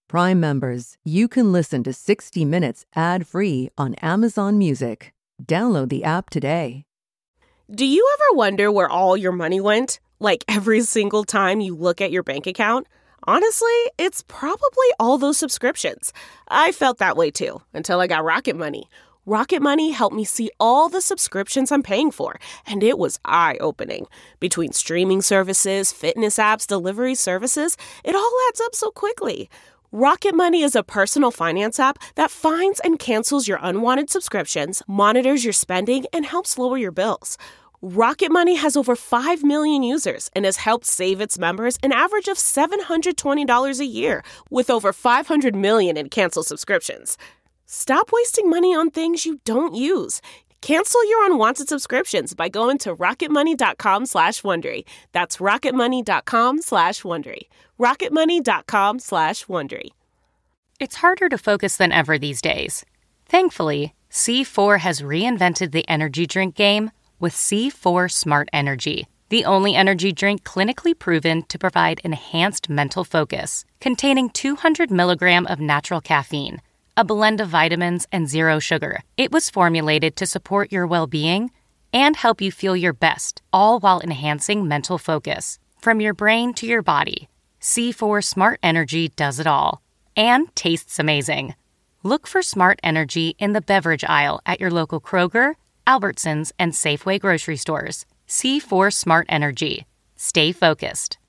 Prime members, you can listen to 60 Minutes ad-free on Amazon Music. Download the app today. Do you ever wonder where all your money went? Like every single time you look at your bank account? Honestly, it's probably all those subscriptions. I felt that way too, until I got Rocket Money. Rocket Money helped me see all the subscriptions I'm paying for, and it was eye-opening. Between streaming services, fitness apps, delivery services, it all adds up so quickly. Rocket Money is a personal finance app that finds and cancels your unwanted subscriptions, monitors your spending, and helps lower your bills. Rocket Money has over 5 million users and has helped save its members an average of $720 a year, with over 500 million in canceled subscriptions. Stop wasting money on things you don't use. Cancel your unwanted subscriptions by going to rocketmoney.com/Wondery. That's rocketmoney.com/Wondery. rocketmoney.com/Wondery. It's harder to focus than ever these days. Thankfully, C4 has reinvented the energy drink game with C4 Smart Energy, the only energy drink clinically proven to provide enhanced mental focus, containing 200 milligrams of natural caffeine, a blend of vitamins, and zero sugar. It was formulated to support your well-being and help you feel your best, all while enhancing mental focus. From your brain to your body, C4 Smart Energy does it all and tastes amazing. Look for Smart Energy in the beverage aisle at your local Kroger, Albertsons, and Safeway grocery stores. C4 Smart Energy. Stay focused.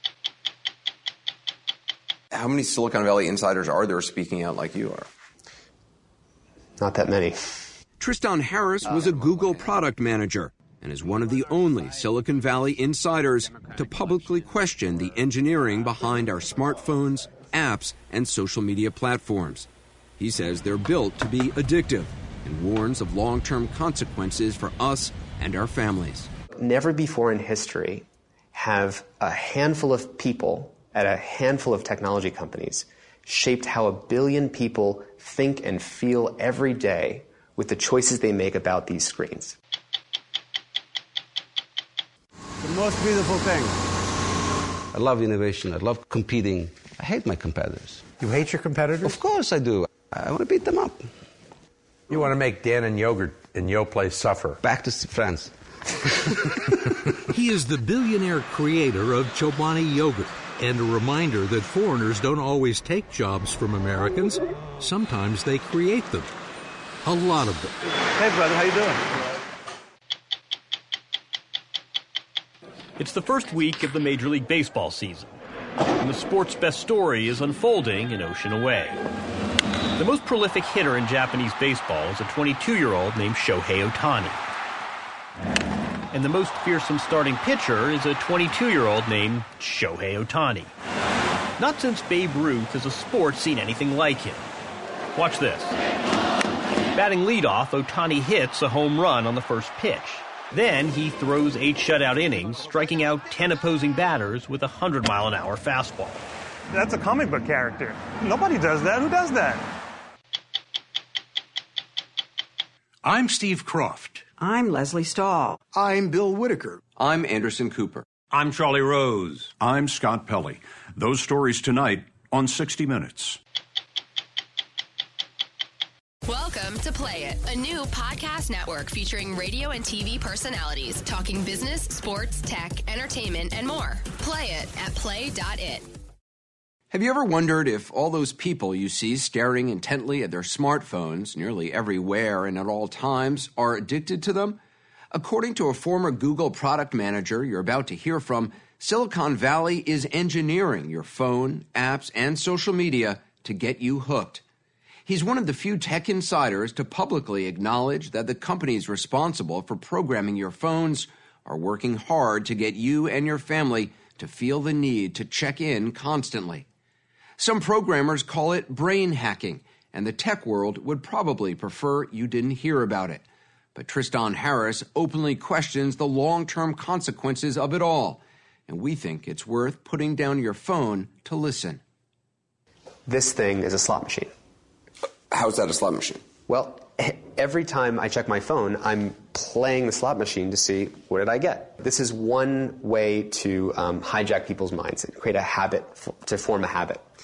How many Silicon Valley insiders are there speaking out like you are? Not that many. Tristan Harris was a Google product manager and is one of the only Silicon Valley insiders to publicly question the engineering behind our smartphones, apps, and social media platforms. He says they're built to be addictive and warns of long-term consequences for us and our families. Never before in history have a handful of people at a handful of technology companies shaped how 1 billion people think and feel every day with the choices they make about these screens. The most beautiful thing. I love innovation. I love competing. I hate my competitors. You hate your competitors? Of course I do. I want to beat them up. You want to make Dan and Yogurt in your place suffer. Back to France. He is the billionaire creator of Chobani Yogurt, and a reminder that foreigners don't always take jobs from Americans. Sometimes they create them. A lot of them. Hey, brother, how you doing? It's the first week of the Major League Baseball season, and the sport's best story is unfolding an ocean away. The most prolific hitter in Japanese baseball is a 22-year-old named Shohei Ohtani. And the most fearsome starting pitcher is a 22-year-old named Shohei Ohtani. Not since Babe Ruth has a sport seen anything like him. Watch this. Batting leadoff, Ohtani hits a home run on the first pitch. Then he throws 8 shutout innings, striking out 10 opposing batters with a 100-mile-an-hour fastball. That's a comic book character. Nobody does that. Who does that? I'm Steve Kroft. I'm Leslie Stahl. I'm Bill Whitaker. I'm Anderson Cooper. I'm Charlie Rose. I'm Scott Pelley. Those stories tonight on 60 Minutes. Welcome to Play It, a new podcast network featuring radio and TV personalities talking business, sports, tech, entertainment, and more. Play it at play.it. Have you ever wondered if all those people you see staring intently at their smartphones nearly everywhere and at all times are addicted to them? According to a former Google product manager you're about to hear from, Silicon Valley is engineering your phone, apps, and social media to get you hooked. He's one of the few tech insiders to publicly acknowledge that the companies responsible for programming your phones are working hard to get you and your family to feel the need to check in constantly. Some programmers call it brain hacking, and the tech world would probably prefer you didn't hear about it. But Tristan Harris openly questions the long-term consequences of it all, and we think it's worth putting down your phone to listen. This thing is a slot machine. How's that a slot machine? Well, every time I check my phone, I'm playing the slot machine to see what did I get. This is one way to hijack people's minds and create a habit, to form a habit.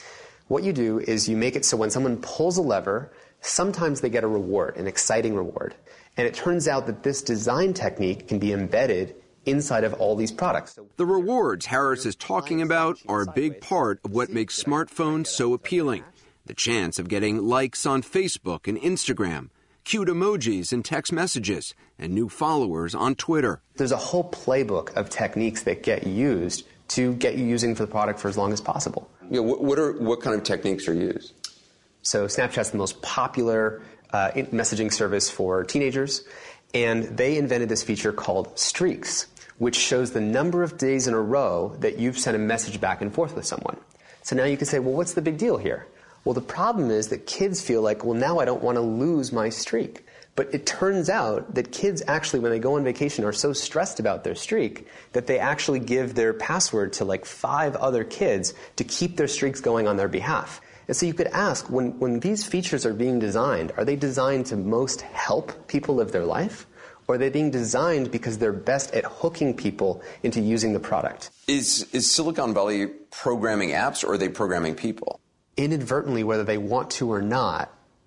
What you do is you make it so when someone pulls a lever, sometimes they get a reward, an exciting reward. And it turns out that this design technique can be embedded inside of all these products. The rewards Harris is talking about are a big part of what makes smartphones so appealing. The chance of getting likes on Facebook and Instagram, cute emojis in text messages, and new followers on Twitter. There's a whole playbook of techniques that get used to get you using the product for as long as possible. Yeah, what kind of techniques are used? So Snapchat's the most popular messaging service for teenagers, and they invented this feature called Streaks, which shows the number of days in a row that you've sent a message back and forth with someone. So now you can say, well, what's the big deal here? Well, the problem is that kids feel like, well, now I don't want to lose my streak. But it turns out that kids actually, when they go on vacation, are so stressed about their streak that they actually give their password to like 5 other kids to keep their streaks going on their behalf. And so you could ask, when these features are being designed, are they designed to most help people live their life? Or are they being designed because they're best at hooking people into using the product? Is Silicon Valley programming apps, or are they programming people? Inadvertently, whether they want to or not,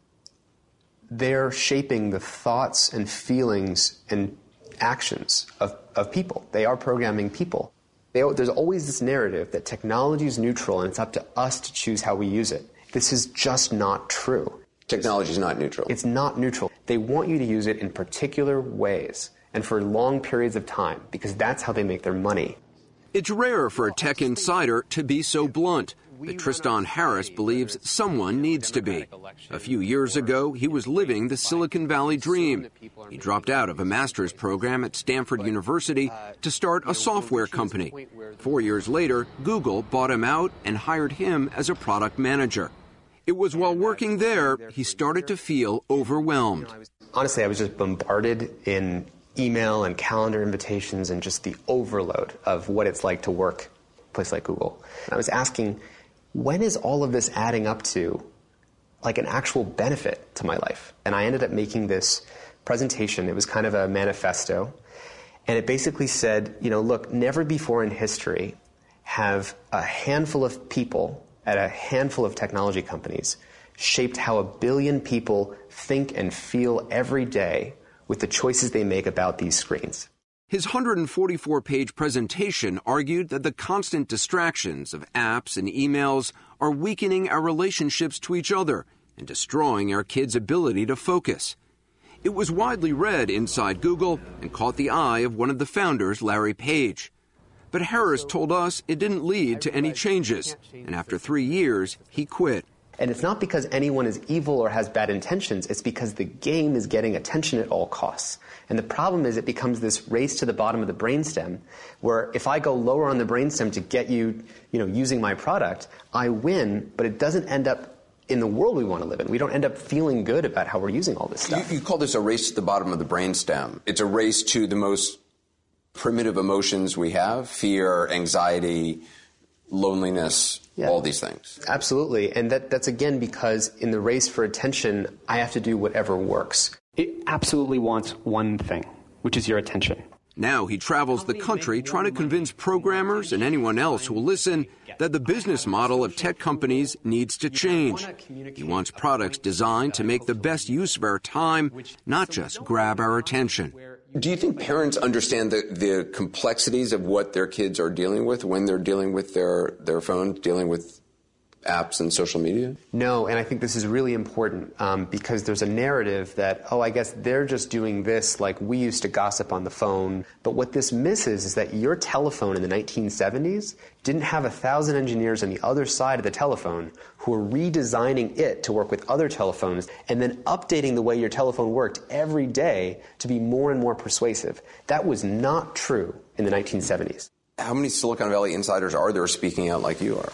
they're shaping the thoughts and feelings and actions of people. They are programming people. There's always this narrative that technology is neutral and it's up to us to choose how we use it. This is just not true. Technology is not neutral. It's not neutral. They want you to use it in particular ways and for long periods of time because that's how they make their money. It's rare for a tech insider to be so blunt, but Tristan Harris believes someone needs to be. A few years ago, he was living the Silicon Valley dream. He dropped out of a master's program at Stanford University to start a software company. 4 years later, Google bought him out and hired him as a product manager. It was while working there, he started to feel overwhelmed. Honestly, I was just bombarded in email and calendar invitations and just the overload of what it's like to work at a place like Google. And I was asking, when is all of this adding up to like an actual benefit to my life? And I ended up making this presentation. It was kind of a manifesto. And it basically said, look, never before in history have a handful of people at a handful of technology companies shaped how 1 billion people think and feel every day with the choices they make about these screens. His 144-page presentation argued that the constant distractions of apps and emails are weakening our relationships to each other and destroying our kids' ability to focus. It was widely read inside Google and caught the eye of one of the founders, Larry Page. But Harris told us it didn't lead to any changes, and after 3 years, he quit. And it's not because anyone is evil or has bad intentions, it's because the game is getting attention at all costs. And the problem is it becomes this race to the bottom of the brainstem, where if I go lower on the brainstem to get you, using my product, I win, but it doesn't end up in the world we want to live in. We don't end up feeling good about how we're using all this stuff. You call this a race to the bottom of the brainstem. It's a race to the most primitive emotions we have: fear, anxiety, loneliness, all these things. Absolutely. And that's again because in the race for attention, I have to do whatever works. It absolutely wants one thing, which is your attention. Now he travels the country trying to convince programmers and anyone else who will listen that the business model of tech companies needs to change. He wants products designed to make the best use of our time, not just grab our attention. Do you think parents understand the complexities of what their kids are dealing with when they're dealing with their phones, dealing with apps and social media? No, and I think this is really important because there's a narrative that, I guess they're just doing this like we used to gossip on the phone. But what this misses is that your telephone in the 1970s didn't have 1,000 engineers on the other side of the telephone who were redesigning it to work with other telephones and then updating the way your telephone worked every day to be more and more persuasive. That was not true in the 1970s. How many Silicon Valley insiders are there speaking out like you are?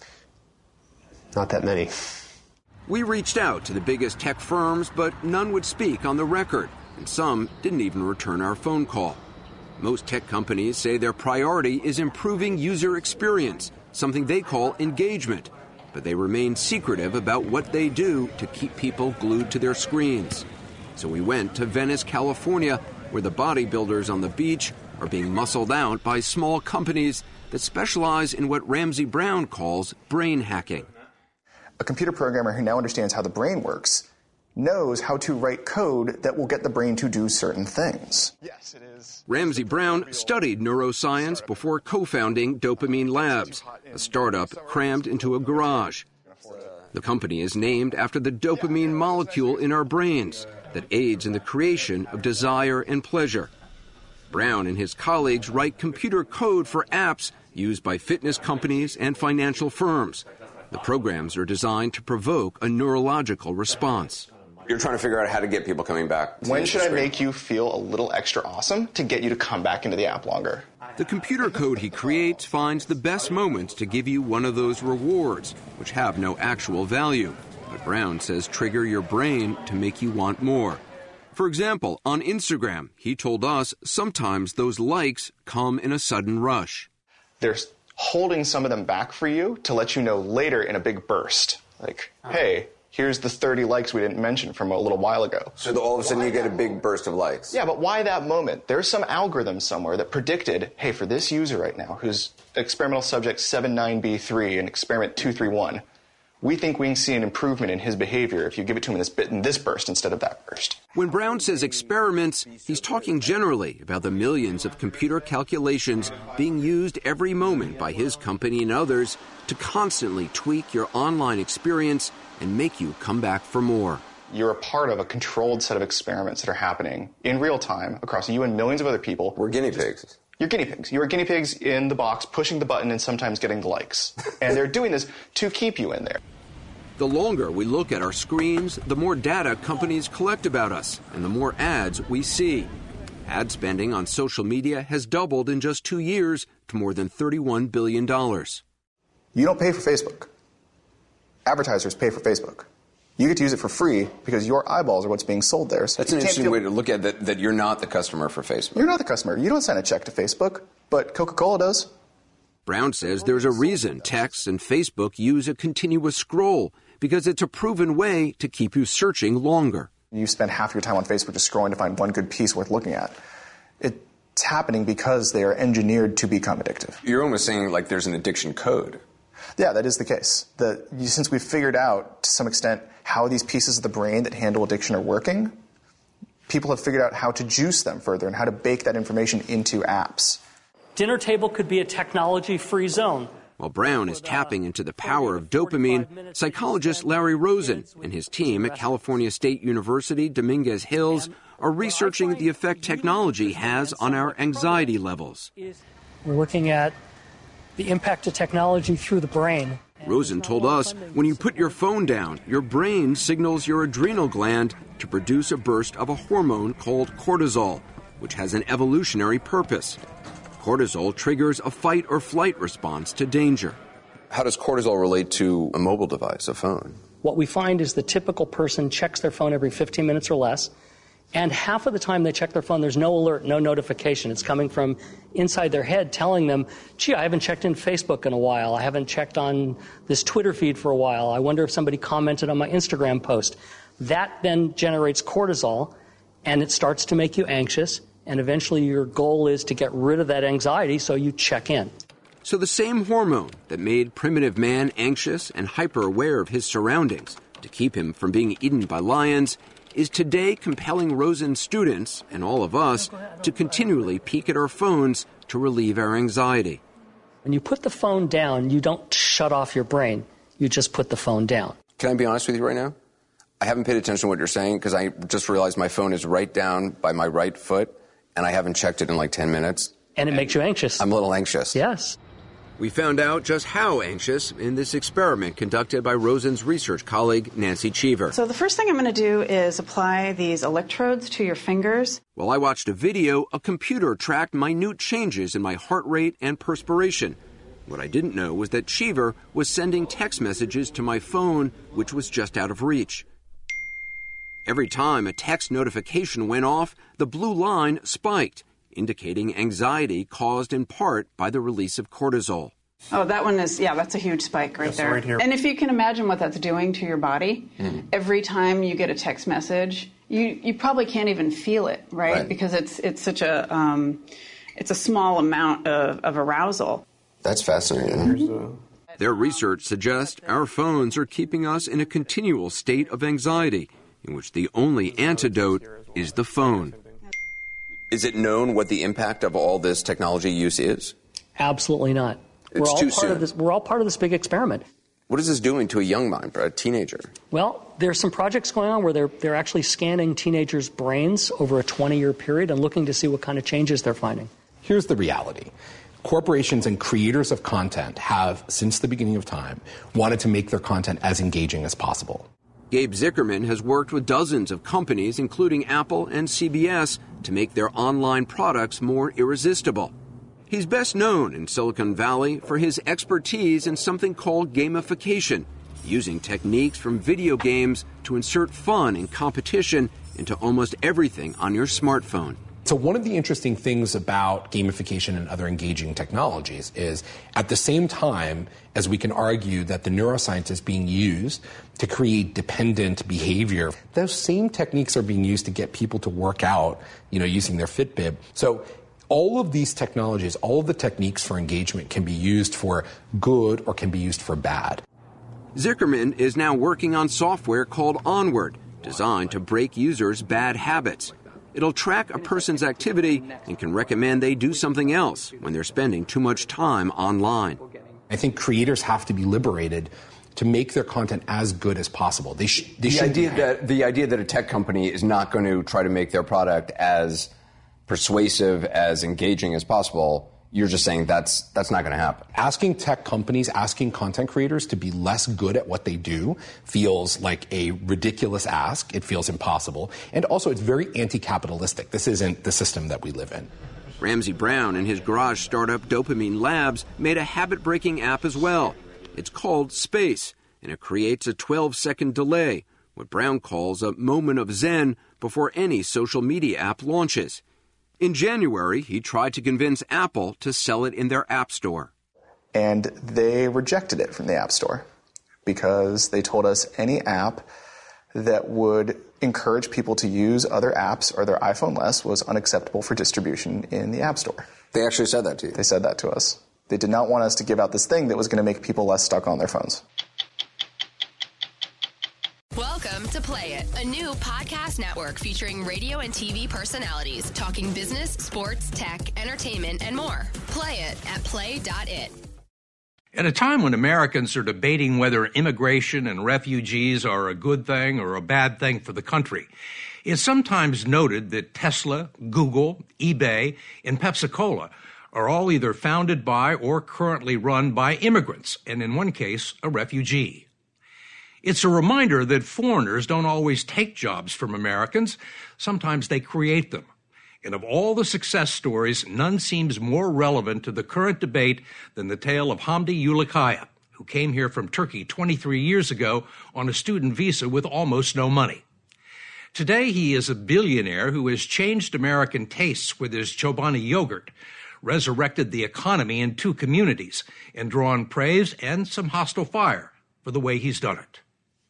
Not that many. We reached out to the biggest tech firms, but none would speak on the record, and some didn't even return our phone call. Most tech companies say their priority is improving user experience, something they call engagement, but they remain secretive about what they do to keep people glued to their screens. So we went to Venice, California, where the bodybuilders on the beach are being muscled out by small companies that specialize in what Ramsey Brown calls brain hacking. A computer programmer who now understands how the brain works knows how to write code that will get the brain to do certain things. Yes, it is. Ramsey Brown studied neuroscience before co-founding Dopamine Labs, a startup crammed into a garage. The company is named after the dopamine molecule in our brains that aids in the creation of desire and pleasure. Brown and his colleagues write computer code for apps used by fitness companies and financial firms. The programs are designed to provoke a neurological response. You're trying to figure out how to get people coming back. When should I make you feel a little extra awesome to get you to come back into the app longer? The computer code he creates finds the best moments to give you one of those rewards, which have no actual value. But Brown says trigger your brain to make you want more. For example, on Instagram, he told us sometimes those likes come in a sudden rush. They're holding some of them back for you to let you know later in a big burst. Like, hey, here's the 30 likes we didn't mention from a little while ago. So all of a sudden you get a big burst of likes. Yeah, but why that moment? There's some algorithm somewhere that predicted, hey, for this user right now, who's experimental subject 79B3 and experiment 231, we think we can see an improvement in his behavior if you give it to him in this burst instead of that burst. When Brown says experiments, he's talking generally about the millions of computer calculations being used every moment by his company and others to constantly tweak your online experience and make you come back for more. You're a part of a controlled set of experiments that are happening in real time across you and millions of other people. We're guinea pigs. You're guinea pigs. You're guinea pigs in the box, pushing the button and sometimes getting the likes. And they're doing this to keep you in there. The longer we look at our screens, the more data companies collect about us and the more ads we see. Ad spending on social media has doubled in just 2 years to more than $31 billion. You don't pay for Facebook. Advertisers pay for Facebook. You get to use it for free because your eyeballs are what's being sold there. So that's an interesting way to look at that you're not the customer for Facebook. You're not the customer. You don't send a check to Facebook, but Coca-Cola does. Brown says there's a reason texts and Facebook use a continuous scroll, because it's a proven way to keep you searching longer. You spend half your time on Facebook just scrolling to find one good piece worth looking at. It's happening because they are engineered to become addictive. You're almost saying like there's an addiction code. Yeah, that is the case. Since we've figured out to some extent how these pieces of the brain that handle addiction are working, people have figured out how to juice them further and how to bake that information into apps. Dinner table could be a technology-free zone. While Brown is tapping into the power of dopamine, psychologist Larry Rosen and his team at California State University Dominguez Hills are researching the effect technology has on our anxiety levels. We're looking at the impact of technology through the brain. Rosen told us when you put your phone down, your brain signals your adrenal gland to produce a burst of a hormone called cortisol, which has an evolutionary purpose. Cortisol triggers a fight or flight response to danger. How does cortisol relate to a mobile device, a phone? What we find is the typical person checks their phone every 15 minutes or less, and half of the time they check their phone, there's no alert, no notification. It's coming from inside their head telling them, gee, I haven't checked in Facebook in a while. I haven't checked on this Twitter feed for a while. I wonder if somebody commented on my Instagram post. That then generates cortisol, and it starts to make you anxious. And eventually your goal is to get rid of that anxiety, so you check in. So the same hormone that made primitive man anxious and hyper-aware of his surroundings to keep him from being eaten by lions is today compelling Rosen's students, and all of us, to continually peek at our phones to relieve our anxiety. When you put the phone down, you don't shut off your brain. You just put the phone down. Can I be honest with you right now? I haven't paid attention to what you're saying because I just realized my phone is right down by my right foot. And I haven't checked it in like 10 minutes. And it makes you anxious. I'm a little anxious. Yes. We found out just how anxious in this experiment conducted by Rosen's research colleague, Nancy Cheever. So the first thing I'm going to do is apply these electrodes to your fingers. While I watched a video, a computer tracked minute changes in my heart rate and perspiration. What I didn't know was that Cheever was sending text messages to my phone, which was just out of reach. Every time a text notification went off, the blue line spiked, indicating anxiety caused in part by the release of cortisol. Oh, that one is, that's a huge spike right there. Right here. And if you can imagine what that's doing to your body, every time you get a text message, you probably can't even feel it, right? Because it's such a, it's a small amount of arousal. That's fascinating. Their research suggests our phones are keeping us in a continual state of anxiety, in which the only antidote is the phone. Is it known what the impact of all this technology use is? Absolutely not. It's too soon. We're all part of this big experiment. What is this doing to a young mind, a teenager? Well, there's some projects going on where they're actually scanning teenagers' brains over a 20-year period and looking to see what kind of changes they're finding. Here's the reality. Corporations and creators of content have, since the beginning of time, wanted to make their content as engaging as possible. Gabe Zickerman has worked with dozens of companies, including Apple and CBS, to make their online products more irresistible. He's best known in Silicon Valley for his expertise in something called gamification, using techniques from video games to insert fun and competition into almost everything on your smartphone. So one of the interesting things about gamification and other engaging technologies is at the same time as we can argue that the neuroscience is being used to create dependent behavior, those same techniques are being used to get people to work out, using their Fitbit. So all of these technologies, all of the techniques for engagement can be used for good or can be used for bad. Zickerman is now working on software called Onward, designed to break users' bad habits. It'll track a person's activity and can recommend they do something else when they're spending too much time online. I think creators have to be liberated to make their content as good as possible. The idea that a tech company is not going to try to make their product as persuasive, as engaging as possible, you're just saying that's not going to happen. Asking tech companies, asking content creators to be less good at what they do feels like a ridiculous ask. It feels impossible. And also, it's very anti-capitalistic. This isn't the system that we live in. Ramsey Brown and his garage startup Dopamine Labs made a habit-breaking app as well. It's called Space, and it creates a 12-second delay, what Brown calls a moment of zen before any social media app launches. In January, he tried to convince Apple to sell it in their App Store. And they rejected it from the App Store because they told us any app that would encourage people to use other apps or their iPhone less was unacceptable for distribution in the App Store. They actually said that to you? They said that to us. They did not want us to give out this thing that was going to make people less stuck on their phones. Welcome to Play It, a new podcast network featuring radio and TV personalities talking business, sports, tech, entertainment, and more. Play it at play.it. At a time when Americans are debating whether immigration and refugees are a good thing or a bad thing for the country, it's sometimes noted that Tesla, Google, eBay, and Pepsi-Cola are all either founded by or currently run by immigrants, and in one case, a refugee. It's a reminder that foreigners don't always take jobs from Americans. Sometimes they create them. And of all the success stories, none seems more relevant to the current debate than the tale of Hamdi Ulukaya, who came here from Turkey 23 years ago on a student visa with almost no money. Today, he is a billionaire who has changed American tastes with his Chobani yogurt, resurrected the economy in 2 communities, and drawn praise and some hostile fire for the way he's done it.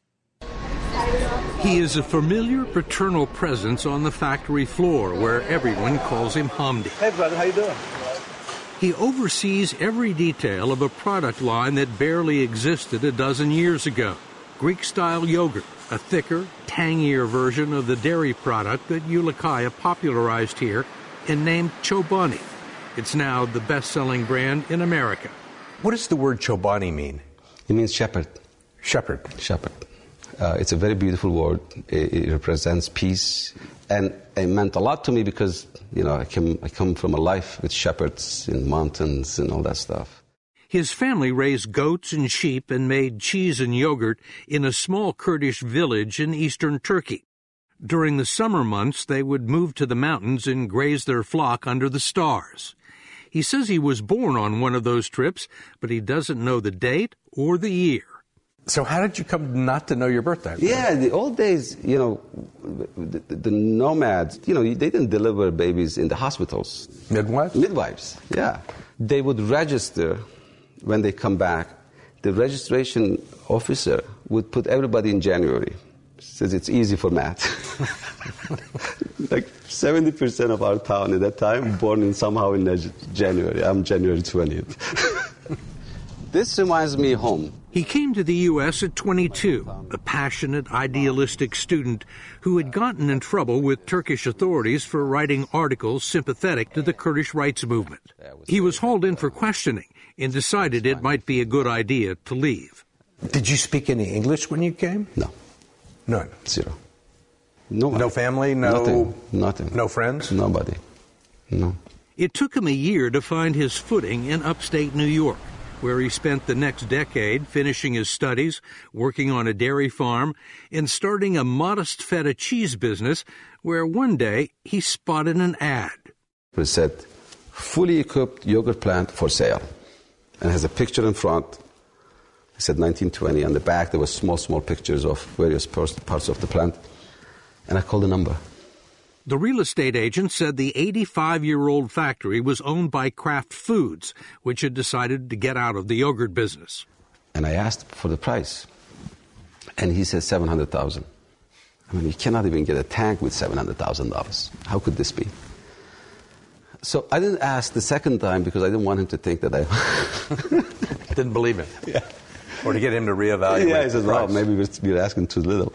He is a familiar paternal presence on the factory floor where everyone calls him Hamdi. Hey, brother, how you doing? He oversees every detail of a product line that barely existed a dozen years ago. Greek-style yogurt, a thicker, tangier version of the dairy product that Ulukaya popularized here and named Chobani. It's now the best-selling brand in America. What does the word Chobani mean? It means shepherd. Shepherd. Shepherd. It's a very beautiful word. It represents peace, and it meant a lot to me because, I come from a life with shepherds in mountains and all that stuff. His family raised goats and sheep and made cheese and yogurt in a small Kurdish village in eastern Turkey. During the summer months, they would move to the mountains and graze their flock under the stars. He says he was born on one of those trips, but he doesn't know the date or the year. So how did you come not to know your birthday? Yeah, the old days, the nomads, they didn't deliver babies in the hospitals. Midwives? Midwives, yeah. They would register when they come back. The registration officer would put everybody in January. Says it's easy for math. Like 70% of our town at that time born somehow in January. I'm January 20th. This reminds me of home. He came to the U.S. at 22, a passionate, idealistic student who had gotten in trouble with Turkish authorities for writing articles sympathetic to the Kurdish rights movement. He was hauled in for questioning and decided it might be a good idea to leave. Did you speak any English when you came? No. None? Zero. No family? Nothing. No friends? Nobody. No. It took him a year to find his footing in upstate New York, where he spent the next decade finishing his studies, working on a dairy farm, and starting a modest feta cheese business where one day he spotted an ad. It said, fully equipped yogurt plant for sale. And it has a picture in front. It said 1920. On the back there were small pictures of various parts of the plant. And I called the number. The real estate agent said the 85-year-old factory was owned by Kraft Foods, which had decided to get out of the yogurt business. And I asked for the price. And he said $700,000. I mean, you cannot even get a tank with $700,000. How could this be? So I didn't ask the second time because I didn't want him to think that I... Didn't believe him. Yeah. Or to get him to reevaluate. Yeah, he says, well, maybe we're asking too little.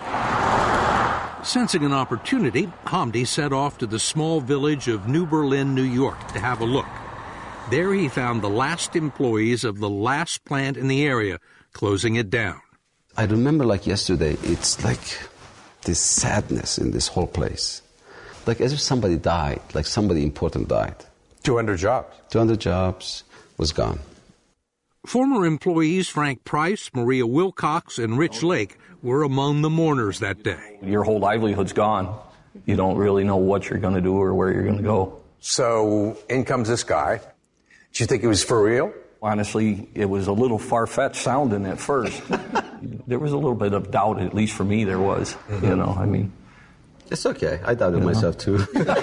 Sensing an opportunity, Hamdi set off to the small village of New Berlin, New York, to have a look. There he found the last employees of the last plant in the area, closing it down. I remember like yesterday, it's like this sadness in this whole place. Like as if somebody died, like somebody important died. 200 jobs. 200 jobs was gone. Former employees Frank Price, Maria Wilcox, and Rich Lake were among the mourners that day. Your whole livelihood's gone. You don't really know what you're going to do or where you're going to go. So in comes this guy. Did you think it was for real? Honestly, it was a little far-fetched sounding at first. There was a little bit of doubt, at least for me there was. You know, I mean... It's okay. I doubted myself too.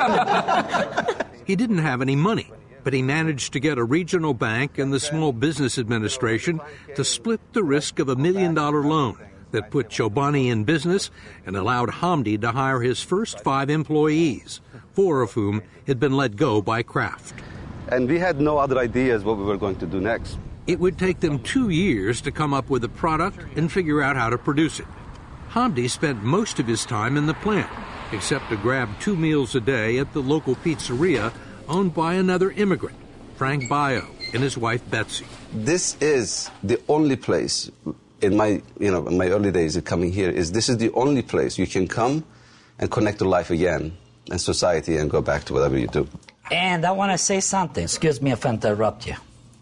He didn't have any money, but he managed to get a regional bank and the Small Business Administration to split the risk of $1 million loan that put Chobani in business and allowed Hamdi to hire his first 5 employees, 4 of whom had been let go by Kraft. And we had no other ideas what we were going to do next. It would take them 2 years to come up with a product and figure out how to produce it. Hamdi spent most of his time in the plant, except to grab 2 meals a day at the local pizzeria owned by another immigrant, Frank Baio, and his wife Betsy. This is the only place in my early days of coming here, this is the only place you can come and connect to life again and society and go back to whatever you do. And I want to say something. Excuse me if I interrupt you.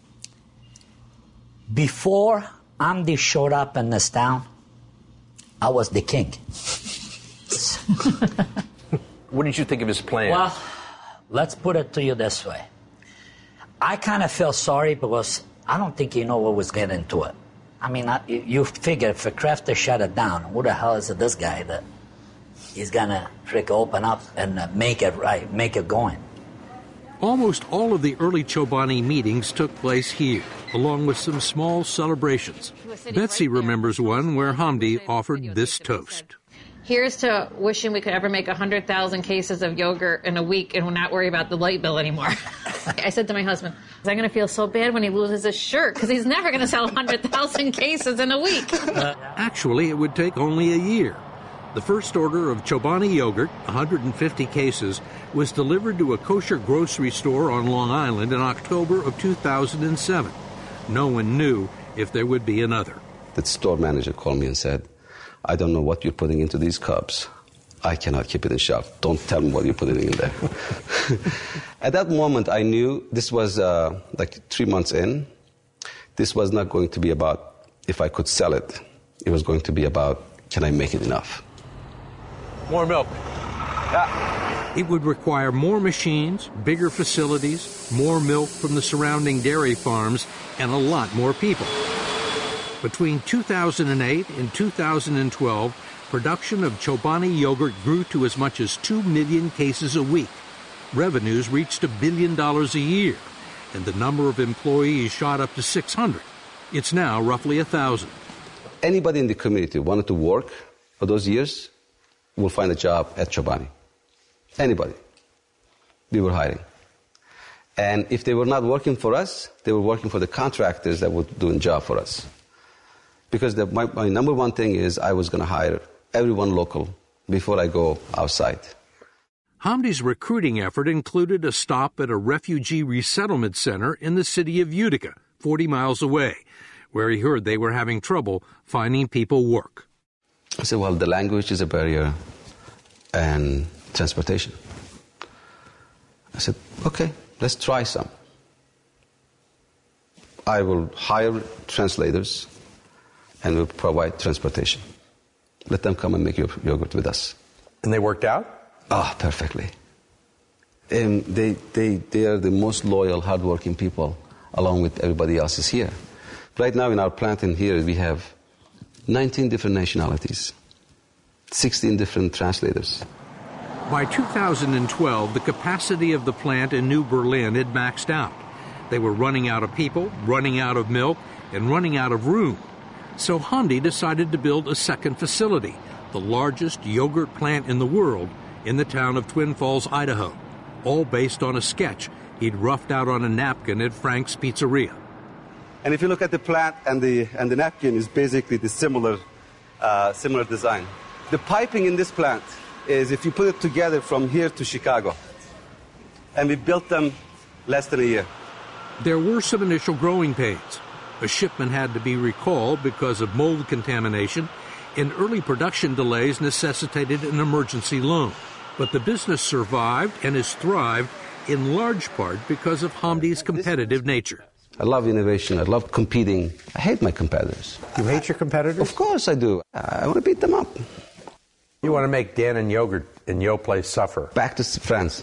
Before Hamdi showed up in this town, I was the king. What did you think of his plan? Well, let's put it to you this way. I kind of feel sorry because I don't think he knew what was getting into it. I mean, you figure if Kraft shut it down, who the hell is this guy that he's going to open up and make it right, make it going? Almost all of the early Chobani meetings took place here, along with some small celebrations. Betsy remembers one where Hamdi offered this toast. Here's to wishing we could ever make 100,000 cases of yogurt in a week and not worry about the light bill anymore. I said to my husband, I'm going to feel so bad when he loses his shirt because he's never going to sell 100,000 cases in a week. Actually, it would take only a year. The first order of Chobani yogurt, 150 cases, was delivered to a kosher grocery store on Long Island in October of 2007. No one knew if there would be another. The store manager called me and said, I don't know what you're putting into these cups. I cannot keep it in shelf. Don't tell me what you're putting in there. At that moment, I knew this was like 3 months in. This was not going to be about if I could sell it. It was going to be about, can I make it enough? More milk. It would require more machines, bigger facilities, more milk from the surrounding dairy farms, and a lot more people. Between 2008 and 2012, production of Chobani yogurt grew to as much as 2 million cases a week. Revenues reached $1 billion a year, and the number of employees shot up to 600. It's now roughly 1,000. Anybody in the community wanted to work for those years will find a job at Chobani. Anybody. We were hiring. And if they were not working for us, they were working for the contractors that were doing job for us. Because my number one thing is I was going to hire everyone local before I go outside. Hamdi's recruiting effort included a stop at a refugee resettlement center in the city of Utica, 40 miles away, where he heard they were having trouble finding people work. I said, well, the language is a barrier and transportation. I said, okay, let's try some. I will hire translators and we'll provide transportation. Let them come and make yogurt with us. And they worked out? Perfectly. And they are the most loyal, hardworking people, along with everybody else is here. Right now in our plant in here, we have 19 different nationalities, 16 different translators. By 2012, the capacity of the plant in New Berlin had maxed out. They were running out of people, running out of milk, and running out of room. So Hamdi decided to build a second facility, the largest yogurt plant in the world, in the town of Twin Falls, Idaho, all based on a sketch he'd roughed out on a napkin at Frank's Pizzeria. And if you look at the plant and the napkin is basically the similar design. The piping in this plant is if you put it together from here to Chicago. And we built them less than a year. There were some initial growing pains. A shipment had to be recalled because of mold contamination, and early production delays necessitated an emergency loan. But the business survived and has thrived in large part because of Hamdi's competitive nature. I love innovation. I love competing. I hate my competitors. You hate your competitors? Of course I do. I want to beat them up. You want to make Dan and Yogurt in your place suffer. Back to France.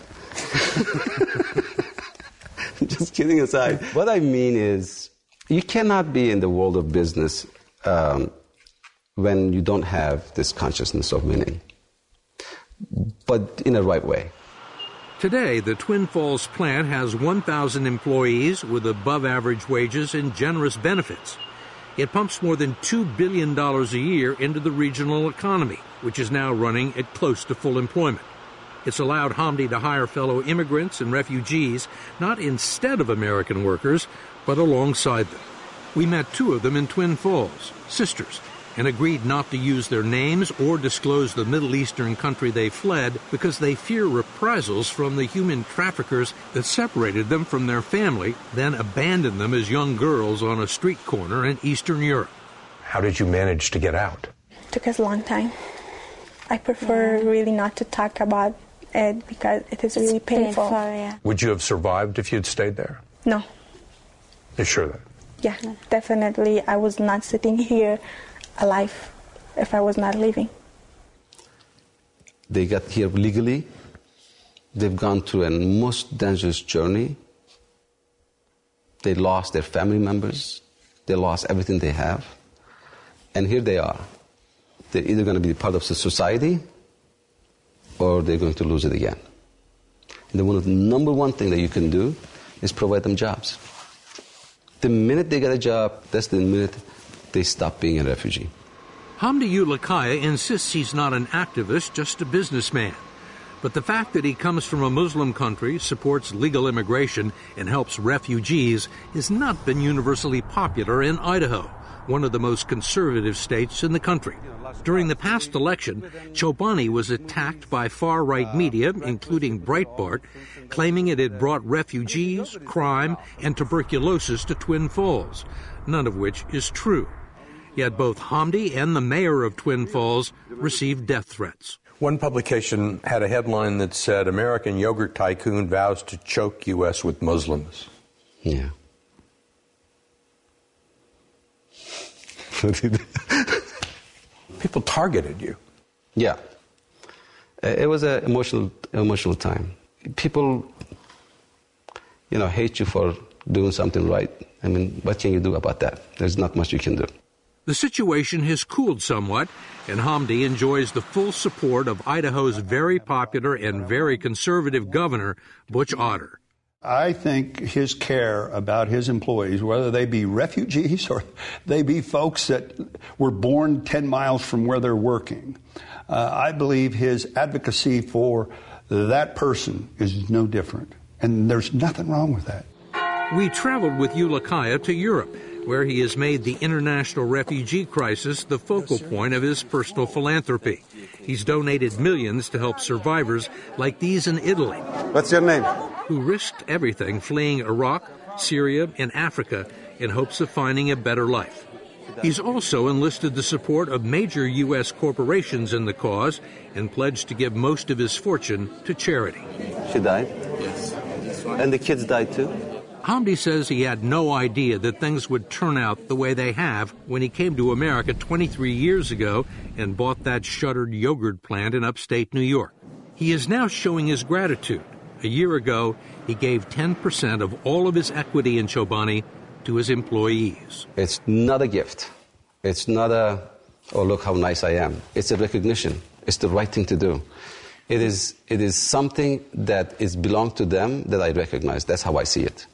Just kidding aside. What I mean is, you cannot be in the world of business when you don't have this consciousness of winning, but in a right way. Today, the Twin Falls plant has 1,000 employees with above-average wages and generous benefits. It pumps more than $2 billion a year into the regional economy, which is now running at close to full employment. It's allowed Hamdi to hire fellow immigrants and refugees, not instead of American workers, but alongside them. We met two of them in Twin Falls, sisters, and agreed not to use their names or disclose the Middle Eastern country they fled because they fear reprisals from the human traffickers that separated them from their family, then abandoned them as young girls on a street corner in Eastern Europe. How did you manage to get out? It took us a long time. I prefer really not to talk about it because it is really painful. Yeah. Would you have survived if you'd stayed there? No. You're sure that? Yeah, definitely. I was not sitting here alive if I was not leaving. They got here legally. They've gone through a most dangerous journey. They lost their family members. They lost everything they have. And here they are. They're either going to be part of the society or they're going to lose it again. And the number one thing that you can do is provide them jobs. The minute they get a job, that's the minute they stop being a refugee. Hamdi Ulukaya insists he's not an activist, just a businessman. But the fact that he comes from a Muslim country, supports legal immigration, and helps refugees has not been universally popular in Idaho, one of the most conservative states in the country. During the past election, Chobani was attacked by far-right media, including Breitbart, claiming it had brought refugees, crime, and tuberculosis to Twin Falls, none of which is true. Yet both Hamdi and the mayor of Twin Falls received death threats. One publication had a headline that said, American yogurt tycoon vows to choke U.S. with Muslims. Yeah. People targeted you. Yeah. It was an emotional time. People, hate you for doing something right. I mean, what can you do about that? There's not much you can do. The situation has cooled somewhat, and Hamdi enjoys the full support of Idaho's very popular and very conservative governor, Butch Otter. I think his care about his employees, whether they be refugees or they be folks that were born 10 miles from where they're working, I believe his advocacy for that person is no different. And there's nothing wrong with that. We traveled with Ulukaya to Europe, where he has made the international refugee crisis the focal point of his personal philanthropy. He's donated millions to help survivors like these in Italy. What's your name? Who risked everything fleeing Iraq, Syria, and Africa in hopes of finding a better life. He's also enlisted the support of major U.S. corporations in the cause and pledged to give most of his fortune to charity. She died? Yes. And the kids died too? Hamdi says he had no idea that things would turn out the way they have when he came to America 23 years ago and bought that shuttered yogurt plant in upstate New York. He is now showing his gratitude. A year ago, he gave 10% of all of his equity in Chobani to his employees. It's not a gift. It's not a, oh, look how nice I am. It's a recognition. It's the right thing to do. It is something that is belong to them that I recognize. That's how I see it.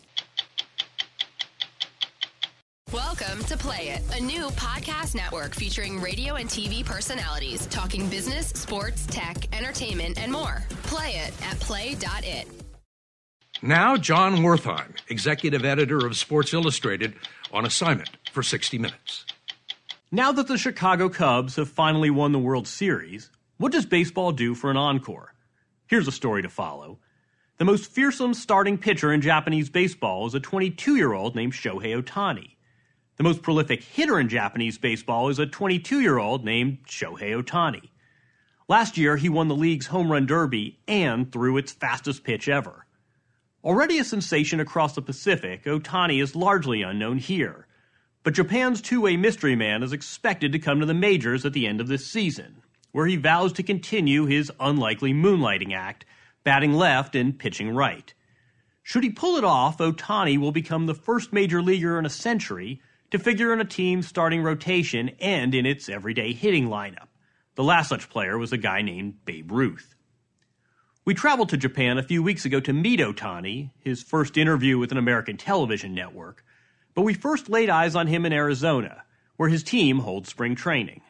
Welcome to Play It, a new podcast network featuring radio and TV personalities talking business, sports, tech, entertainment, and more. Play it at play.it. Now, John Wertheim, executive editor of Sports Illustrated, on assignment for 60 Minutes. Now that the Chicago Cubs have finally won the World Series, what does baseball do for an encore? Here's a story to follow. The most fearsome starting pitcher in Japanese baseball is a 22-year-old named Shohei Ohtani. The most prolific hitter in Japanese baseball is a 22-year-old named Shohei Ohtani. Last year, he won the league's home run derby and threw its fastest pitch ever. Already a sensation across the Pacific, Ohtani is largely unknown here. But Japan's two-way mystery man is expected to come to the majors at the end of this season, where he vows to continue his unlikely moonlighting act, batting left and pitching right. Should he pull it off, Ohtani will become the first major leaguer in a century to figure in a team's starting rotation and in its everyday hitting lineup. The last such player was a guy named Babe Ruth. We traveled to Japan a few weeks ago to meet Ohtani, his first interview with an American television network, but we first laid eyes on him in Arizona, where his team holds spring training.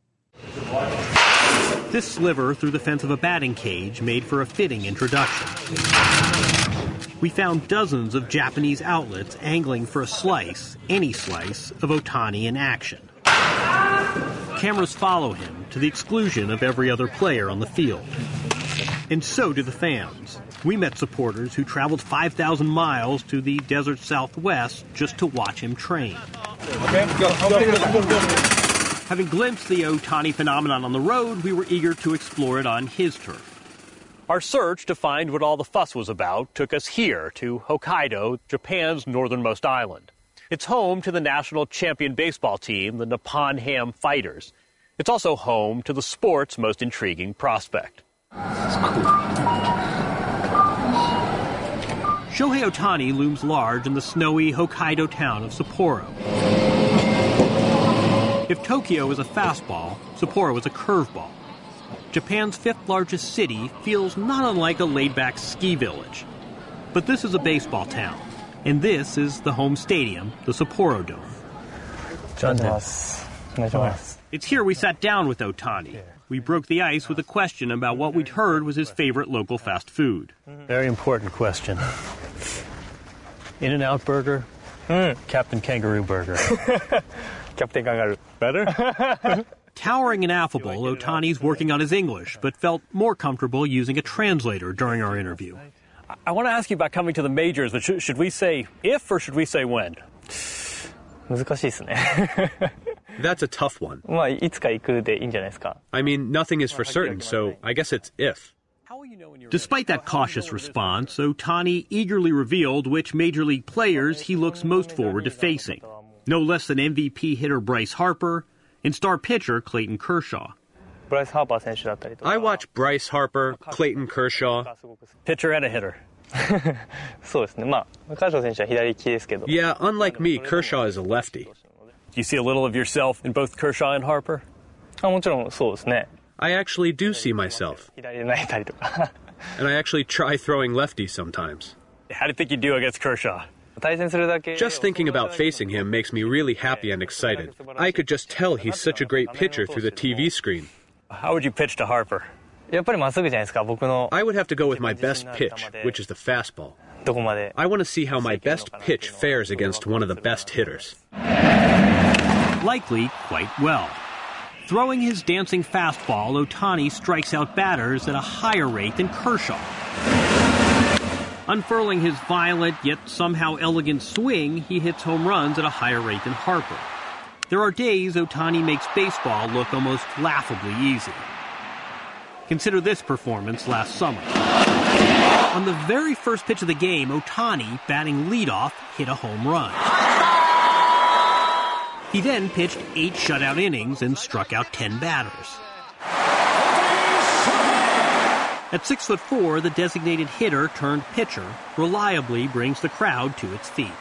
This sliver through the fence of a batting cage made for a fitting introduction. We found dozens of Japanese outlets angling for a slice, any slice, of Ohtani in action. Cameras follow him to the exclusion of every other player on the field. And so do the fans. We met supporters who traveled 5,000 miles to the desert Southwest just to watch him train. Okay, go. Having glimpsed the Ohtani phenomenon on the road, we were eager to explore it on his turf. Our search to find what all the fuss was about took us here to Hokkaido, Japan's northernmost island. It's home to the national champion baseball team, the Nippon Ham Fighters. It's also home to the sport's most intriguing prospect. Shohei Ohtani looms large in the snowy Hokkaido town of Sapporo. If Tokyo is a fastball, Sapporo is a curveball. Japan's fifth largest city feels not unlike a laid-back ski village. But this is a baseball town, and this is the home stadium, the Sapporo Dome. It's here we sat down with Ohtani. We broke the ice with a question about what we'd heard was his favorite local fast food. Very important question. In-N-Out Burger, Captain Kangaroo Burger. Captain Kangaroo. Better? Towering and affable, Ohtani's working on his English, but felt more comfortable using a translator during our interview. I want to ask you about coming to the majors, but should we say if or should we say when? That's a tough one. I mean, nothing is for certain, so I guess it's if. Despite that cautious response, Ohtani eagerly revealed which major league players he looks most forward to facing. No less than MVP hitter Bryce Harper and star pitcher Clayton Kershaw. I watch Bryce Harper, Clayton Kershaw. Pitcher and a hitter. Yeah, unlike me, Kershaw is a lefty. Do you see a little of yourself in both Kershaw and Harper? I actually do see myself. And I actually try throwing lefty sometimes. How do you think you do against Kershaw? Just thinking about facing him makes me really happy and excited. I could just tell he's such a great pitcher through the TV screen. How would you pitch to Harper? I would have to go with my best pitch, which is the fastball. I want to see how my best pitch fares against one of the best hitters. Likely quite well. Throwing his dancing fastball, Ohtani strikes out batters at a higher rate than Kershaw. Unfurling his violent yet somehow elegant swing, he hits home runs at a higher rate than Harper. There are days Ohtani makes baseball look almost laughably easy. Consider this performance last summer. On the very first pitch of the game, Ohtani, batting leadoff, hit a home run. He then pitched 8 shutout innings and struck out 10 batters. At 6'4", the designated hitter turned pitcher reliably brings the crowd to its feet.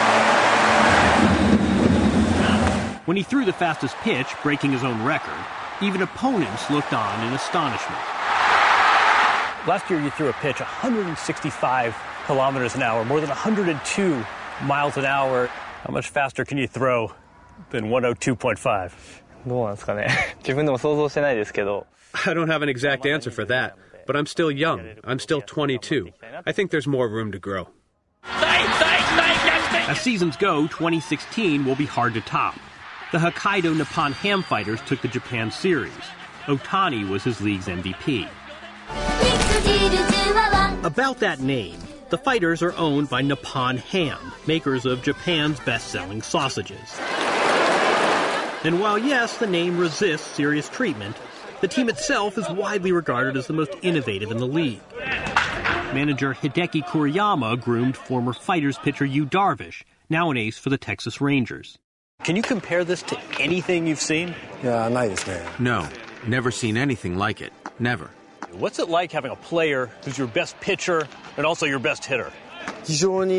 When he threw the fastest pitch, breaking his own record, even opponents looked on in astonishment. Last year you threw a pitch 165 kilometers an hour, more than 102 miles an hour. How much faster can you throw than 102.5? I don't have an exact answer for that, but I'm still young. I'm still 22. I think there's more room to grow. As seasons go, 2016 will be hard to top. The Hokkaido Nippon Ham Fighters took the Japan Series. Ohtani was his league's MVP. About that name, the Fighters are owned by Nippon Ham, makers of Japan's best-selling sausages. And while, yes, the name resists serious treatment, the team itself is widely regarded as the most innovative in the league. Manager Hideki Kuriyama groomed former Fighters pitcher Yu Darvish, now an ace for the Texas Rangers. Can you compare this to anything you've seen? No, never seen anything like it. Never. What's it like having a player who's your best pitcher and also your best hitter? He's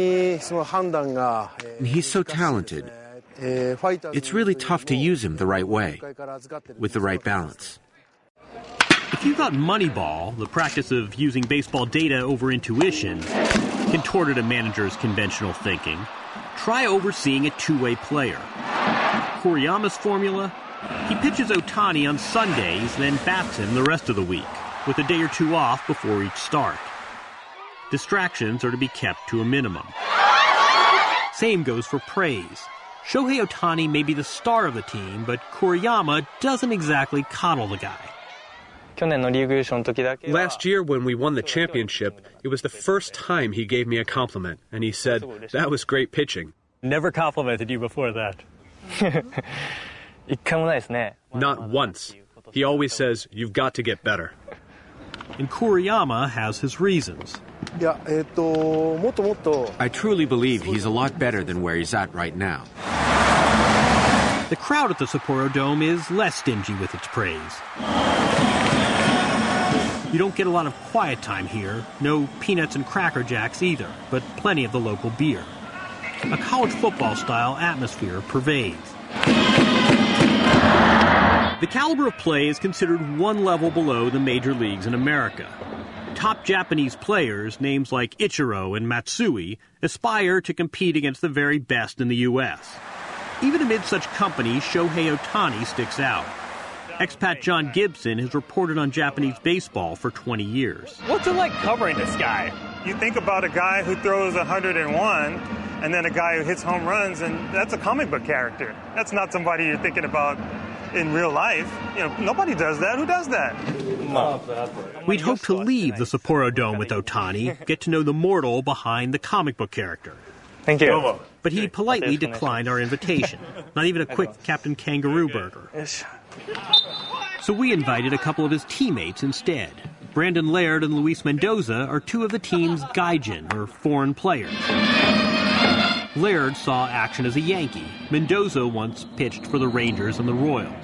so talented. It's really tough to use him the right way, with the right balance. If you thought Moneyball, the practice of using baseball data over intuition, contorted a manager's conventional thinking, try overseeing a two-way player. Kuriyama's formula? He pitches Ohtani on Sundays, then bats him the rest of the week, with a day or two off before each start. Distractions are to be kept to a minimum. Same goes for praise. Shohei Ohtani may be the star of the team, but Kuriyama doesn't exactly coddle the guy. Last year when we won the championship, it was the first time he gave me a compliment, and he said, "That was great pitching." Never complimented you before that. Not once. He always says, "You've got to get better." And Kuriyama has his reasons. I truly believe he's a lot better than where he's at right now. The crowd at the Sapporo Dome is less stingy with its praise. You don't get a lot of quiet time here, no peanuts and Cracker Jacks either, but plenty of the local beer. A college football-style atmosphere pervades. The caliber of play is considered one level below the major leagues in America. Top Japanese players, names like Ichiro and Matsui, aspire to compete against the very best in the U.S. Even amid such company, Shohei Ohtani sticks out. Expat John Gibson has reported on Japanese baseball for 20 years. What's it like covering this guy? You think about a guy who throws 101 and then a guy who hits home runs, and that's a comic book character. That's not somebody you're thinking about in real life. You know, nobody does that. Who does that? No. We'd hoped to leave the Sapporo Dome with Ohtani, get to know the mortal behind the comic book character. Thank you. But he politely declined our invitation. Not even a quick Captain Kangaroo burger. So we invited a couple of his teammates instead. Brandon Laird and Luis Mendoza are two of the team's gaijin, or foreign players. Laird saw action as a Yankee. Mendoza once pitched for the Rangers and the Royals.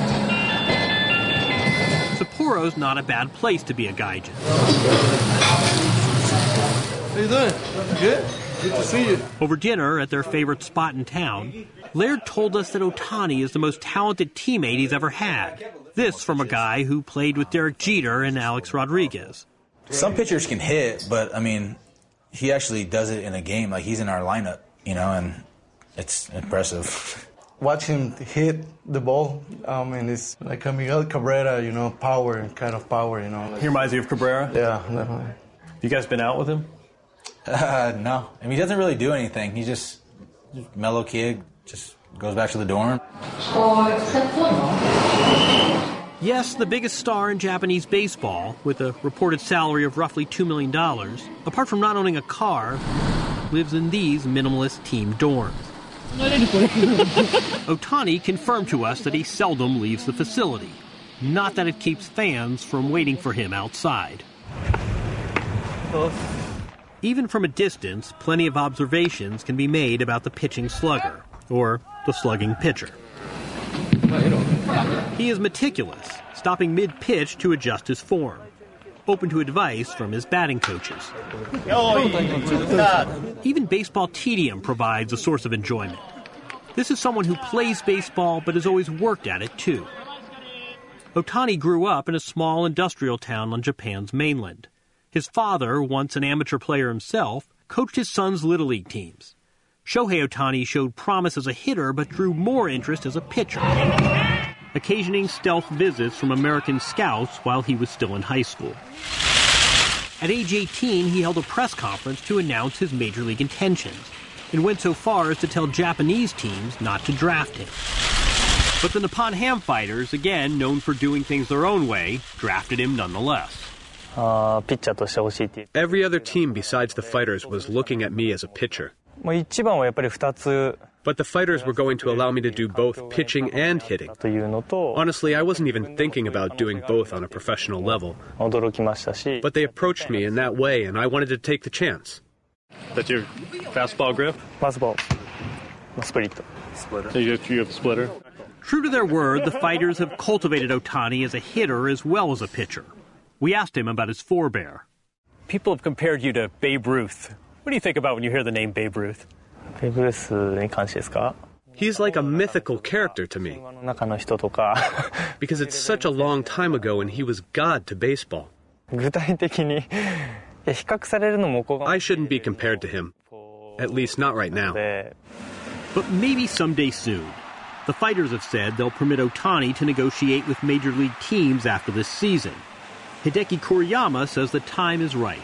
Sapporo's not a bad place to be a gaijin. How you doing? Good? Good to see you. Over dinner at their favorite spot in town, Laird told us that Ohtani is the most talented teammate he's ever had. This from a guy who played with Derek Jeter and Alex Rodriguez. Some pitchers can hit, but, I mean, he actually does it in a game. Like, he's in our lineup, you know, and it's impressive. Watch him hit the ball, and it's like a Miguel Cabrera, you know, power, kind of power, you know. He reminds you of Cabrera? Yeah, definitely. You guys been out with him? No. I mean, he doesn't really do anything. He's just a mellow kid, just goes back to the dorm. Yes, the biggest star in Japanese baseball, with a reported salary of roughly $2 million, apart from not owning a car, lives in these minimalist team dorms. Ohtani confirmed to us that he seldom leaves the facility. Not that it keeps fans from waiting for him outside. Even from a distance, plenty of observations can be made about the pitching slugger, or the slugging pitcher. He is meticulous, stopping mid-pitch to adjust his form, open to advice from his batting coaches. Even baseball tedium provides a source of enjoyment. This is someone who plays baseball but has always worked at it too. Ohtani grew up in a small industrial town on Japan's mainland. His father, once an amateur player himself, coached his son's Little League teams. Shohei Ohtani showed promise as a hitter but drew more interest as a pitcher, occasioning stealth visits from American scouts while he was still in high school. At age 18, he held a press conference to announce his major league intentions and went so far as to tell Japanese teams not to draft him. But the Nippon Ham Fighters, again known for doing things their own way, drafted him nonetheless. Every other team besides the Fighters was looking at me as a pitcher. But the Fighters were going to allow me to do both pitching and hitting. Honestly, I wasn't even thinking about doing both on a professional level. But they approached me in that way, and I wanted to take the chance. That's your fastball grip? Fastball. So you have a splitter? True to their word, the Fighters have cultivated Ohtani as a hitter as well as a pitcher. We asked him about his forebear. People have compared you to Babe Ruth. What do you think about when you hear the name Babe Ruth? He's like a mythical character to me. Because it's such a long time ago and he was God to baseball. I shouldn't be compared to him. At least not right now. But maybe someday soon. The Fighters have said they'll permit Ohtani to negotiate with major league teams after this season. Hideki Kuriyama says the time is right.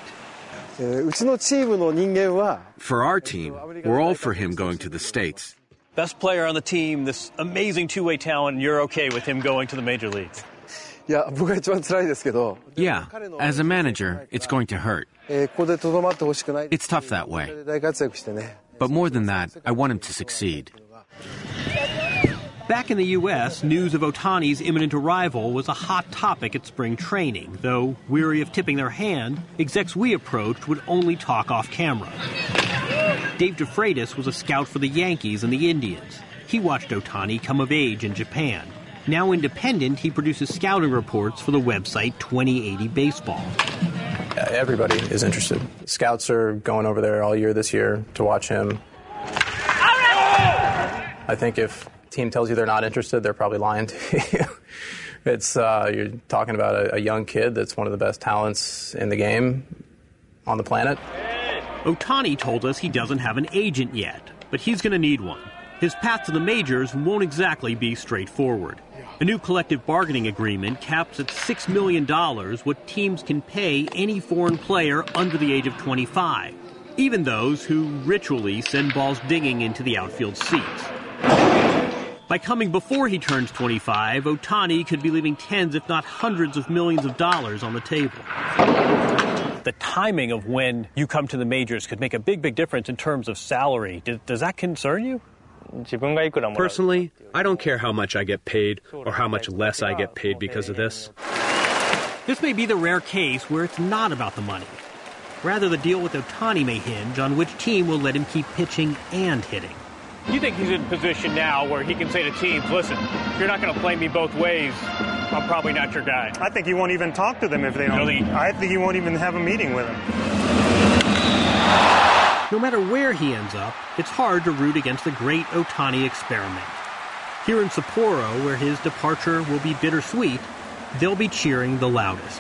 For our team, we're all for him going to the States. Best player on the team, this amazing two-way talent, you're okay with him going to the major leagues? Yeah, as a manager, it's going to hurt. It's tough that way. But more than that, I want him to succeed. Back in the U.S., news of Ohtani's imminent arrival was a hot topic at spring training, though, weary of tipping their hand, execs we approached would only talk off camera. Dave DeFreitas was a scout for the Yankees and the Indians. He watched Ohtani come of age in Japan. Now independent, he produces scouting reports for the website 2080 Baseball. Everybody is interested. Scouts are going over there all year this year to watch him. I think if team tells you they're not interested, they're probably lying to you. It's you're talking about a young kid that's one of the best talents in the game on the planet. Ohtani told us he doesn't have an agent yet, but he's going to need one. His path to the majors won't exactly be straightforward. A new collective bargaining agreement caps at $6 million what teams can pay any foreign player under the age of 25, even those who ritually send balls dinging into the outfield seats. By coming before he turns 25, Ohtani could be leaving tens, if not hundreds of millions of dollars on the table. The timing of when you come to the majors could make a big, big difference in terms of salary. Does that concern you? Personally, I don't care how much I get paid or how much less I get paid because of this. This may be the rare case where it's not about the money. Rather, the deal with Ohtani may hinge on which team will let him keep pitching and hitting. You think he's in a position now where he can say to teams, listen, if you're not going to play me both ways, I'm probably not your guy. I think he won't even talk to them if they don't. Really? I think he won't even have a meeting with them. No matter where he ends up, it's hard to root against the great Ohtani experiment. Here in Sapporo, where his departure will be bittersweet, they'll be cheering the loudest.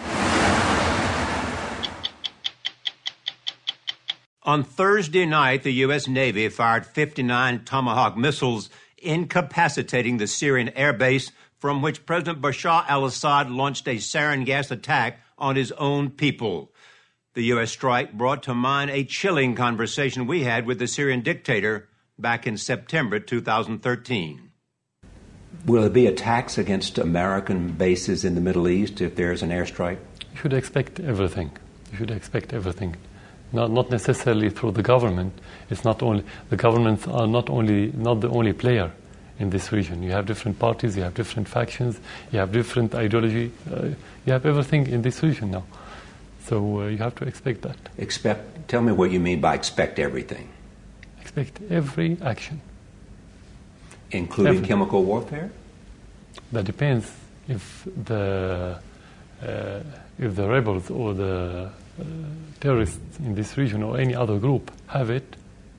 On Thursday night, the U.S. Navy fired 59 Tomahawk missiles, incapacitating the Syrian air base from which President Bashar al-Assad launched a sarin gas attack on his own people. The U.S. strike brought to mind a chilling conversation we had with the Syrian dictator back in September 2013. Will there be attacks against American bases in the Middle East if there's an airstrike? You should expect everything. You should expect everything. Not necessarily through the government. It's not only the governments are not the only player in this region. You have different parties, you have different factions, you have different ideology. You have everything in this region now. So you have to expect that. Tell me what you mean by expect everything. Expect every action. Including chemical warfare? That depends if the rebels or the terrorists in this region or any other group have it.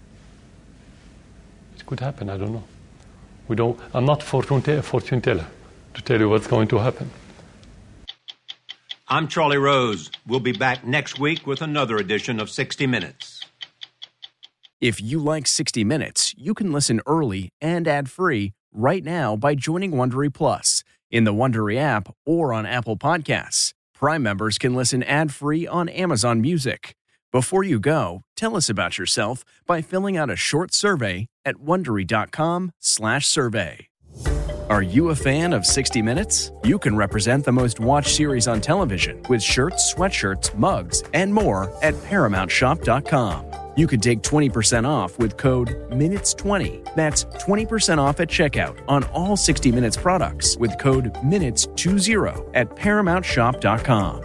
It could happen, I don't know. I'm not fortune teller to tell you what's going to happen. I'm Charlie Rose. We'll be back next week with another edition of 60 Minutes. If you like 60 Minutes, you can listen early and ad-free right now by joining Wondery Plus in the Wondery app or on Apple Podcasts. Prime members can listen ad-free on Amazon Music. Before you go, tell us about yourself by filling out a short survey at Wondery.com/survey. Are you a fan of 60 Minutes? You can represent the most watched series on television with shirts, sweatshirts, mugs, and more at ParamountShop.com. You can take 20% off with code MINUTES20. That's 20% off at checkout on all 60 Minutes products with code MINUTES20 at ParamountShop.com.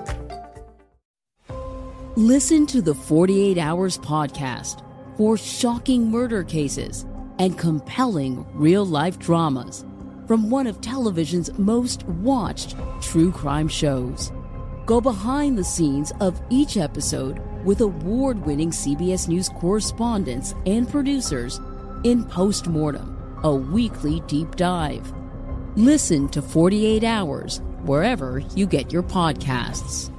Listen to the 48 Hours podcast for shocking murder cases and compelling real-life dramas from one of television's most watched true crime shows. Go behind the scenes of each episode with award-winning CBS News correspondents and producers in Postmortem, a weekly deep dive. Listen to 48 Hours wherever you get your podcasts.